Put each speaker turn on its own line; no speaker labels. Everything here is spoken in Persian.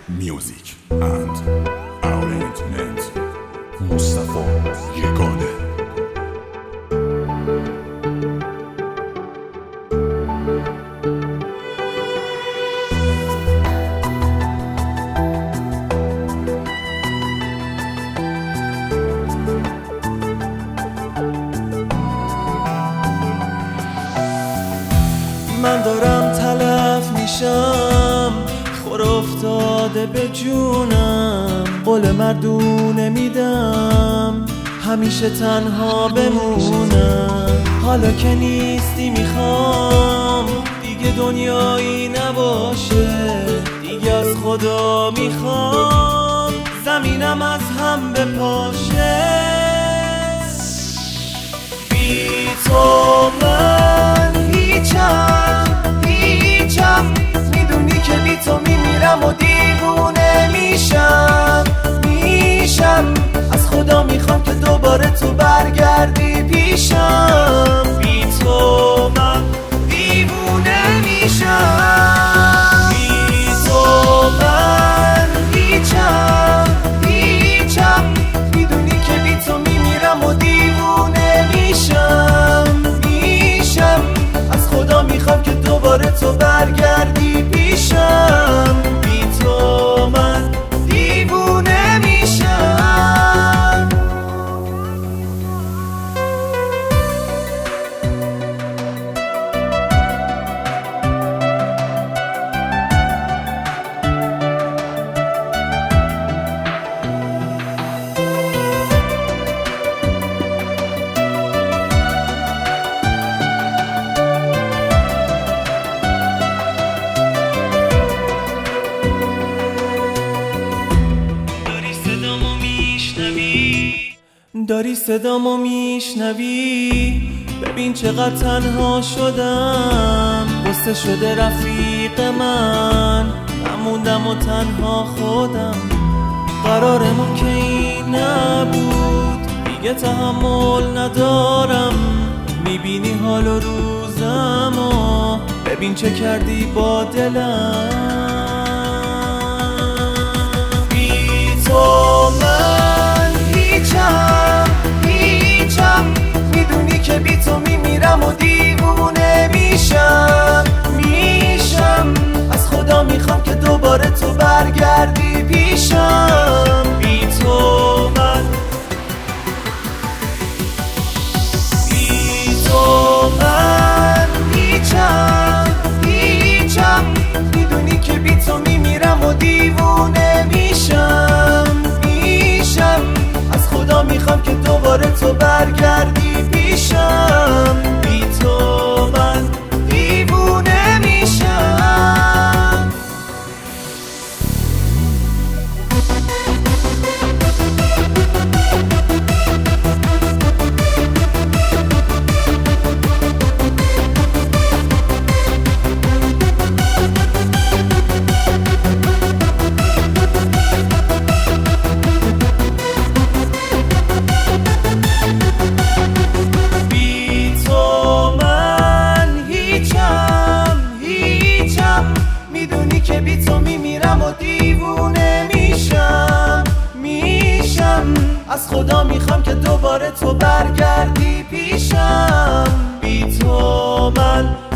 Music and arrangement مصطفی یگانه.
من دارم تلف میشم، خور افتاده به جونم، قول مردونه میدم همیشه تنها بمونم. حالا که نیستی میخوام دیگه دنیایی نباشه، دیگه از خدا میخوام زمینم از هم بپاشه. بی تو من هیچم، میدونی که بی تو میمیرم و دیوونه میشم. از خدا میخوام که دوباره تو برگردی پیشم. بی تو من دیوونه میشم. بی تو من هیچم، میدونی که بی تو میمیرم و دیوونه میشم. از خدا میخوام که دوباره تو برگردی پیشم. بی تو من دیوونه میشم. داری صدامو میشنوی، ببین چقدر تنها شدم. غصه شده رفیق من، نموندم و تنها خودم. قرارمون که این نبود، دیگه تحمل ندارم. میبینی حال و روزمو، ببین چه کردی با دلم. بی تو من هیچم، میدونی که بی تو میمیرم و دیوونه میشم. از خدا میخوام که دوباره تو برگردی پیشم. بی تو من هیچم، میدونی که بی تو میمیرم و دیوونه میشم. از خدا میخوام که دوباره تو برگردی پیشم. بی تو من دیوونه میشم. میدونی که بی تو میمیرم و دیوونه میشم. از خدا میخوام که دوباره تو برگردی پیشم. بی تو من